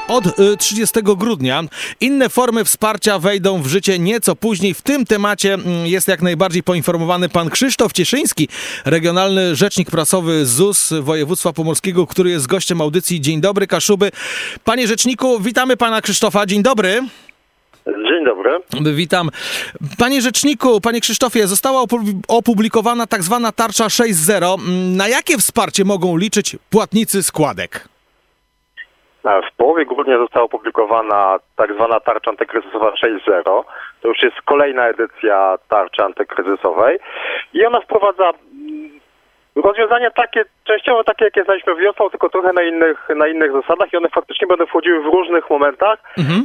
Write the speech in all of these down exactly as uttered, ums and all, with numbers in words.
od trzydziestego grudnia. Inne formy wsparcia wejdą w życie nieco później. W tym temacie jest jak najbardziej poinformowany pan Krzysztof Cieszyński, regionalny rzecznik prasowy Z U S województwa pomorskiego, który jest gościem audycji Dzień dobry, Kaszuby. Panie rzeczniku, witamy pana Krzysztofa. Dzień dobry. Dzień dobry. Witam. Panie rzeczniku, panie Krzysztofie, została opublikowana tak zwana tarcza sześć zero. Na jakie wsparcie mogą liczyć płatnicy składek? W połowie grudnia została opublikowana tak zwana tarcza antykryzysowa sześć zero. To już jest kolejna edycja tarczy antykryzysowej i ona wprowadza rozwiązania takie, częściowo takie, jakie znaliśmy wiosną, tylko trochę na innych, na innych zasadach i one faktycznie będą wchodziły w różnych momentach. Mhm.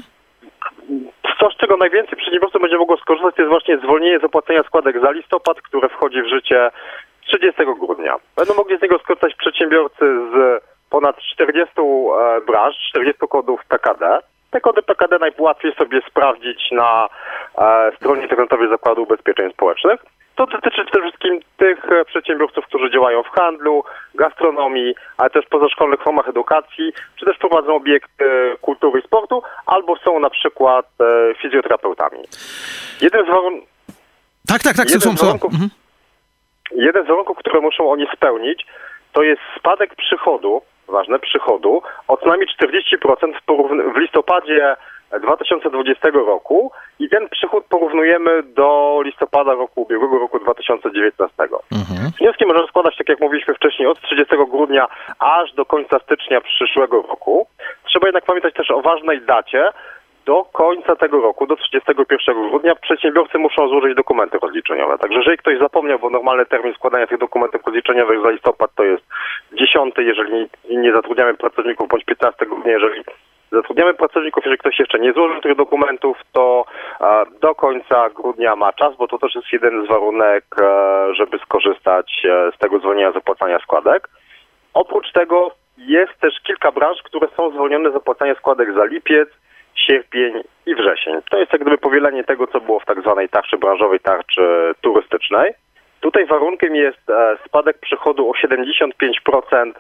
To, z czego najwięcej przedsiębiorców będzie mogło skorzystać, to jest właśnie zwolnienie z opłacenia składek za listopad, które wchodzi w życie trzydziestego grudnia. Będą mogli z niego skorzystać przedsiębiorcy z ponad czterdziestu branż, czterdziestu kodów P K D. Te kody P K D najłatwiej sobie sprawdzić na e, stronie internetowej Zakładu Ubezpieczeń Społecznych. To dotyczy przede wszystkim tych przedsiębiorców, którzy działają w handlu, gastronomii, ale też pozaszkolnych formach edukacji, czy też prowadzą obiekty kultury i sportu, albo są na przykład e, fizjoterapeutami. Jeden z warunków... Tak, tak, tak, jeden, z z warunków, mhm. jeden z warunków, które muszą oni spełnić, to jest spadek przychodu, ważne, przychodu, o co najmniej czterdzieści procent w, porówn- w listopadzie dwa tysiące dwudziestego roku i ten przychód porównujemy do listopada roku ubiegłego, roku dwa tysiące dziewiętnastego. Mhm. Wnioski można składać, tak jak mówiliśmy wcześniej, od trzydziestego grudnia aż do końca stycznia przyszłego roku. Trzeba jednak pamiętać też o ważnej dacie. Do końca tego roku, do trzydziestego pierwszego grudnia, przedsiębiorcy muszą złożyć dokumenty rozliczeniowe. Także jeżeli ktoś zapomniał, bo normalny termin składania tych dokumentów rozliczeniowych za listopad to jest dziesiąty, jeżeli nie zatrudniamy pracowników, bądź piętnastego grudnia, jeżeli zatrudniamy pracowników, jeżeli ktoś jeszcze nie złożył tych dokumentów, to e, do końca grudnia ma czas, bo to też jest jeden z warunek, e, żeby skorzystać e, z tego zwolnienia z opłacania składek. Oprócz tego jest też kilka branż, które są zwolnione z opłacania składek za lipiec, sierpień i wrzesień. To jest jak gdyby powielenie tego, co było w tak zwanej tarczy branżowej, tarczy turystycznej. Tutaj warunkiem jest e, spadek przychodu o siedemdziesiąt pięć procent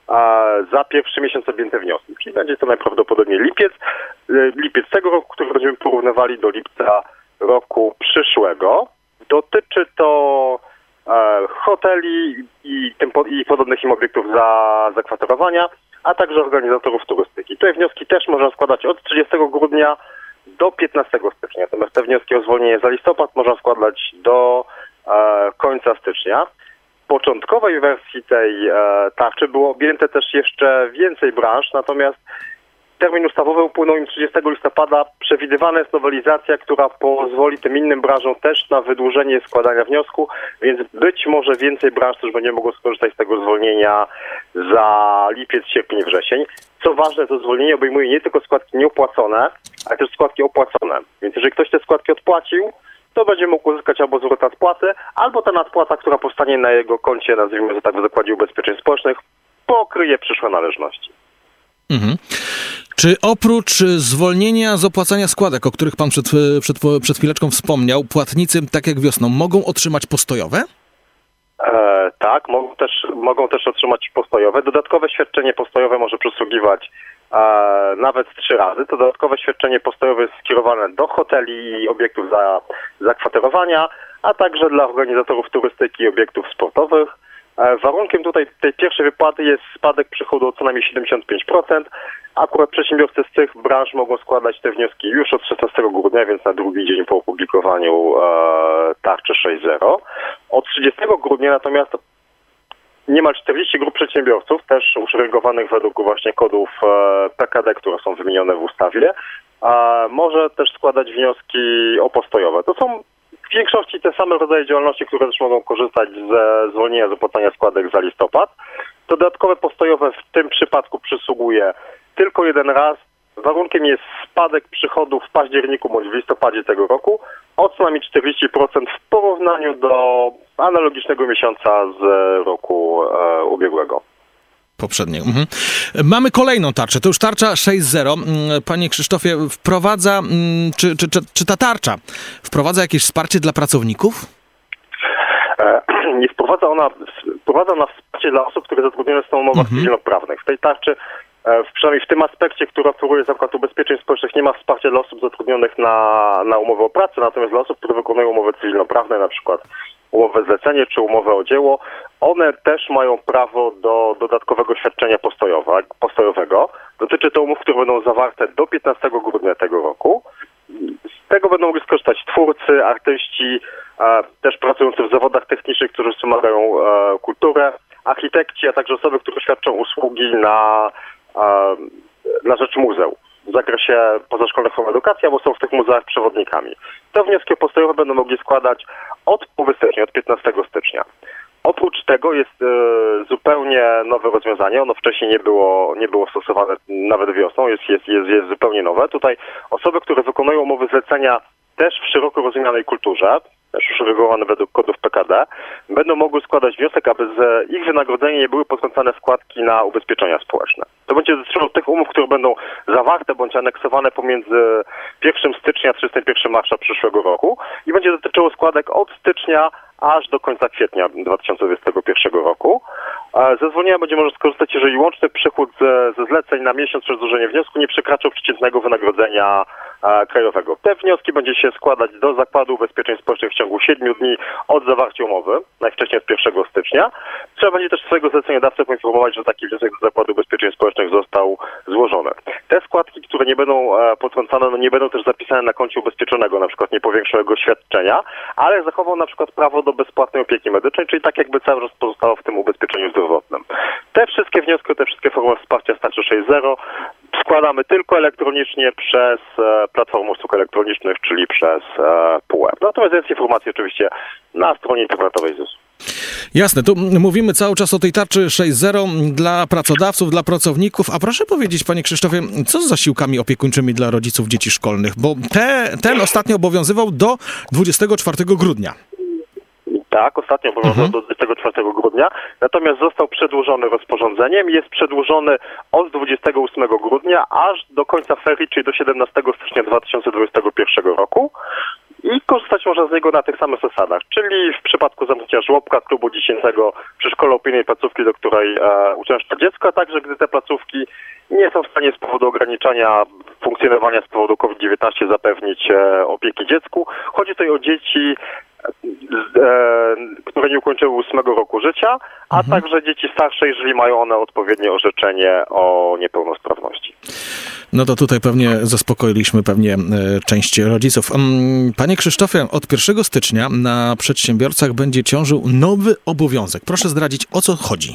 za pierwszy miesiąc objęte wnioski. Czyli będzie to najprawdopodobniej lipiec. Lipiec tego roku, który będziemy porównywali do lipca roku przyszłego. Dotyczy to e, hoteli i, tym, i podobnych im obiektów za zakwaterowania, a także organizatorów turystyki. Te wnioski też można składać od trzydziestego grudnia do piętnastego stycznia. Natomiast te wnioski o zwolnienie za listopad można składać do e, końca stycznia. W początkowej wersji tej e, tarczy było objęte też jeszcze więcej branż, natomiast termin ustawowy upłynął im trzydziestego listopada. Przewidywana jest nowelizacja, która pozwoli tym innym branżom też na wydłużenie składania wniosku, więc być może więcej branż też będzie mogło skorzystać z tego zwolnienia za lipiec, sierpień, wrzesień. Co ważne, to zwolnienie obejmuje nie tylko składki nieopłacone, ale też składki opłacone. Więc jeżeli ktoś te składki odpłacił, to będzie mógł uzyskać albo zwrot nadpłaty, albo ta nadpłata, która powstanie na jego koncie, nazwijmy to tak, w Zakładzie Ubezpieczeń Społecznych, pokryje przyszłe należności. Mhm. Czy oprócz zwolnienia z opłacania składek, o których pan przed, przed, przed chwileczką wspomniał, płatnicy, tak jak wiosną, mogą otrzymać postojowe? E, tak, mogą też, mogą też otrzymać postojowe. Dodatkowe świadczenie postojowe może przysługiwać e, nawet trzy razy. To dodatkowe świadczenie postojowe jest skierowane do hoteli i obiektów za zakwaterowania, a także dla organizatorów turystyki i obiektów sportowych. E, warunkiem tutaj tej pierwszej wypłaty jest spadek przychodu o co najmniej siedemdziesiąt pięć procent. Akurat przedsiębiorcy z tych branż mogą składać te wnioski już od szesnastego grudnia, więc na drugi dzień po opublikowaniu e, tarczy sześć zero. Od trzydziestego grudnia natomiast niemal czterdzieści grup przedsiębiorców, też uszeregowanych według właśnie kodów e, P K D, które są wymienione w ustawie, e, może też składać wnioski opostojowe. To są w większości te same rodzaje działalności, które też mogą korzystać ze zwolnienia z opłacania składek za listopad. To dodatkowe postojowe w tym przypadku przysługuje tylko jeden raz. Warunkiem jest spadek przychodów w październiku bądź w listopadzie tego roku o co najmniej czterdzieści procent w porównaniu do analogicznego miesiąca z roku e, ubiegłego. Poprzedniego. Mhm. Mamy kolejną tarczę. To już tarcza sześć zero. Panie Krzysztofie, wprowadza, czy, czy, czy, czy ta tarcza wprowadza jakieś wsparcie dla pracowników? E, nie wprowadza ona, wprowadza ona wsparcie dla osób, które zatrudnione są w umowach mhm. cywilnoprawnych. W tej tarczy w, przynajmniej w tym aspekcie, który oferuje Zakład Ubezpieczeń Społecznych, nie ma wsparcia dla osób zatrudnionych na, na umowę o pracę, natomiast dla osób, które wykonują umowy cywilnoprawne, na przykład umowę zlecenie czy umowę o dzieło, one też mają prawo do dodatkowego świadczenia postojowego. Dotyczy to umów, które będą zawarte do piętnastego grudnia tego roku. Z tego będą mogli skorzystać twórcy, artyści, e, też pracujący w zawodach technicznych, którzy wspomagają e, kulturę, architekci, a także osoby, które świadczą usługi na, e, na rzecz muzeów w zakresie pozaszkolnych form edukacji, albo są w tych muzeach przewodnikami. Te wnioski postojowe będą mogli składać od połowy stycznia, od piętnastego stycznia. Oprócz tego jest e, zupełnie nowe rozwiązanie. Ono wcześniej nie było, nie było stosowane nawet wiosną, jest, jest, jest, jest zupełnie nowe. Tutaj osoby, które wykonują umowy zlecenia też w szeroko rozumianej kulturze, też uregulowane według kodów P K D, będą mogły składać wniosek, aby z ich wynagrodzenia nie były potrącane składki na ubezpieczenia społeczne. To będzie dotyczyło tych umów, które będą zawarte bądź aneksowane pomiędzy pierwszego stycznia a trzydziestego pierwszego marca przyszłego roku i będzie dotyczyło składek od stycznia aż do końca kwietnia dwa tysiące dwudziestego pierwszego roku. Ze zwolnienia będzie można skorzystać, jeżeli łączny przychód ze, ze zleceń na miesiąc przez złożenie wniosku nie przekraczał przeciętnego wynagrodzenia e, krajowego. Te wnioski będzie się składać do Zakładu Ubezpieczeń Społecznych w ciągu siedmiu dni od zawarcia umowy, najwcześniej od pierwszego stycznia. Trzeba będzie też swojego zleceniodawcę poinformować, że taki wniosek do Zakładu Ubezpieczeń Społecznych został złożony. Te składki, które nie będą e, potrącane, no nie będą też zapisane na koncie ubezpieczonego, na przykład nie powiększą jego świadczenia, ale zachował na przykład prawo do bezpłatnej opieki medycznej, czyli tak jakby cały czas pozostało w tym ubezpieczeniu zdrowotnym. Te wszystkie wnioski, te wszystkie formy wsparcia starczy sześć zero składamy tylko elektronicznie przez e, platformę usług elektronicznych, czyli przez e, P U E. Natomiast jest informacja oczywiście na stronie internetowej Z U S. Jasne, tu mówimy cały czas o tej tarczy sześć zero dla pracodawców, dla pracowników, a proszę powiedzieć, panie Krzysztofie, co z zasiłkami opiekuńczymi dla rodziców dzieci szkolnych, bo te, ten ostatnio obowiązywał do dwudziestego czwartego grudnia. Tak, ostatnio obowiązywał Mhm. do dwudziestego czwartego grudnia, natomiast został przedłużony rozporządzeniem i jest przedłużony od dwudziestego ósmego grudnia aż do końca ferii, czyli do siedemnastego stycznia dwa tysiące dwudziestego pierwszego roku. I korzystać można z niego na tych samych zasadach, czyli w przypadku zamknięcia żłobka, klubu dziecięcego, przedszkola opinii placówki, do której e, uczęszcza dziecko, a także gdy te placówki nie są w stanie z powodu ograniczania funkcjonowania z powodu COVID dziewiętnaście zapewnić e, opieki dziecku. Chodzi tutaj o dzieci, e, które nie ukończyły ósmego roku życia, a mhm. także dzieci starsze, jeżeli mają one odpowiednie orzeczenie o niepełnosprawności. No to tutaj pewnie zaspokoiliśmy pewnie e, część rodziców. Panie Krzysztofie, od pierwszego stycznia na przedsiębiorcach będzie ciążył nowy obowiązek. Proszę zdradzić, o co chodzi.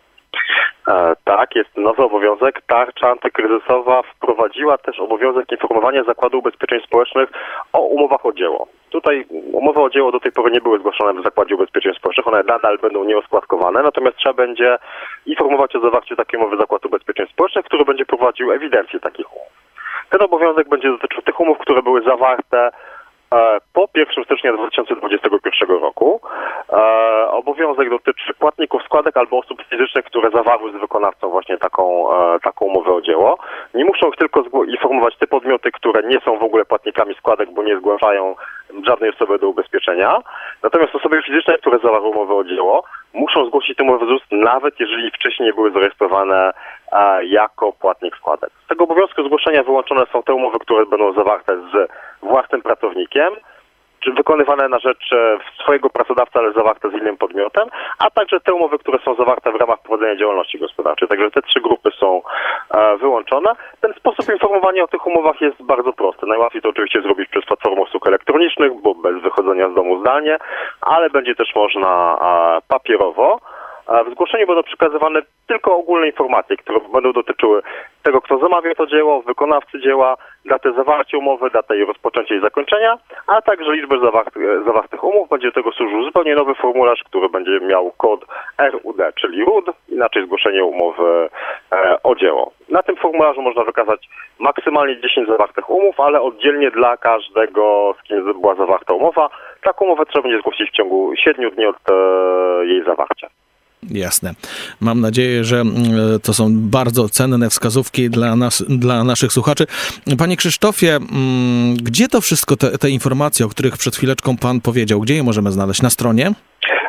E, tak, jest nowy obowiązek. Tarcza antykryzysowa wprowadziła też obowiązek informowania Zakładu Ubezpieczeń Społecznych o umowach o dzieło. Tutaj umowy o dzieło do tej pory nie były zgłoszone w Zakładzie Ubezpieczeń Społecznych, one nadal będą nieoskładkowane, natomiast trzeba będzie informować o zawarciu takiej umowy Zakład Ubezpieczeń Społecznych, który będzie prowadził ewidencję takich umów. Ten obowiązek będzie dotyczył tych umów, które były zawarte po pierwszego stycznia dwa tysiące dwudziestego pierwszego roku. E, obowiązek dotyczy płatników składek albo osób fizycznych, które zawarły z wykonawcą właśnie taką, e, taką umowę o dzieło. Nie muszą ich tylko informować te podmioty, które nie są w ogóle płatnikami składek, bo nie zgłaszają żadnej osoby do ubezpieczenia. Natomiast osoby fizyczne, które zawarły umowę o dzieło, muszą zgłosić tę umowę Z U S, nawet jeżeli wcześniej nie były zarejestrowane e, jako płatnik składek. Z tego obowiązku zgłoszenia wyłączone są te umowy, które będą zawarte z własnym pracownikiem, czy wykonywane na rzecz swojego pracodawcy, ale zawarte z innym podmiotem, a także te umowy, które są zawarte w ramach prowadzenia działalności gospodarczej. Także te trzy grupy są e, wyłączone. Ten sposób informowania o tych umowach jest bardzo prosty. Najłatwiej to oczywiście zrobić przez platformę usług elektronicznych, bo bez wychodzenia z domu zdalnie, ale będzie też można e, papierowo. W zgłoszeniu będą przekazywane tylko ogólne informacje, które będą dotyczyły tego, kto zamawia to dzieło, wykonawcy dzieła, datę zawarcia umowy, datę jej rozpoczęcia i zakończenia, a także liczbę zawartych, zawartych umów. Będzie do tego służył zupełnie nowy formularz, który będzie miał kod R U D, czyli R U D, inaczej zgłoszenie umowy e, o dzieło. Na tym formularzu można wykazać maksymalnie dziesięć zawartych umów, ale oddzielnie dla każdego, z kim była zawarta umowa. Taką umowę trzeba będzie zgłosić w ciągu siedmiu dni od e, jej zawarcia. Jasne. Mam nadzieję, że to są bardzo cenne wskazówki dla nas, dla naszych słuchaczy. Panie Krzysztofie, gdzie to wszystko, te, te informacje, o których przed chwileczką pan powiedział, gdzie je możemy znaleźć? Na stronie?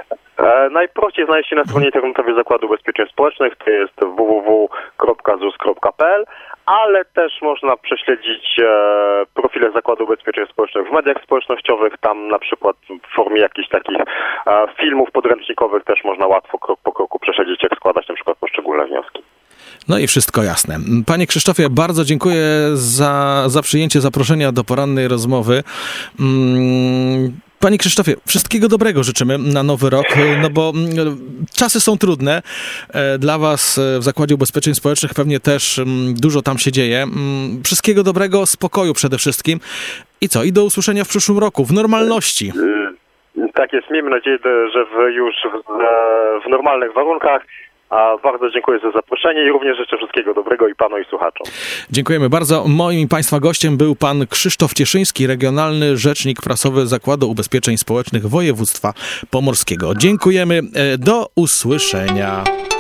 E, najprościej znaleźć się na stronie internetowej Zakładu Ubezpieczeń Społecznych, to jest w w w kropka z u s kropka p l, ale też można prześledzić e, profile Zakładu Ubezpieczeń Społecznych w mediach społecznościowych, tam na przykład w formie jakichś takich e, filmów podręcznikowych też można łatwo krok po kroku prześledzić, jak składać na przykład poszczególne wnioski. No i wszystko jasne. Panie Krzysztofie, bardzo dziękuję za, za przyjęcie zaproszenia do porannej rozmowy. Panie Krzysztofie, wszystkiego dobrego życzymy na nowy rok, no bo czasy są trudne. Dla was w Zakładzie Ubezpieczeń Społecznych pewnie też dużo tam się dzieje. Wszystkiego dobrego, spokoju przede wszystkim. I co? I do usłyszenia w przyszłym roku, w normalności. Tak jest. Miejmy nadzieję, że w, już w, w normalnych warunkach. A bardzo dziękuję za zaproszenie i również życzę wszystkiego dobrego i panu i słuchaczom. Dziękujemy bardzo. Moim i państwa gościem był pan Krzysztof Cieszyński, regionalny rzecznik prasowy Zakładu Ubezpieczeń Społecznych Województwa Pomorskiego. Dziękujemy. Do usłyszenia.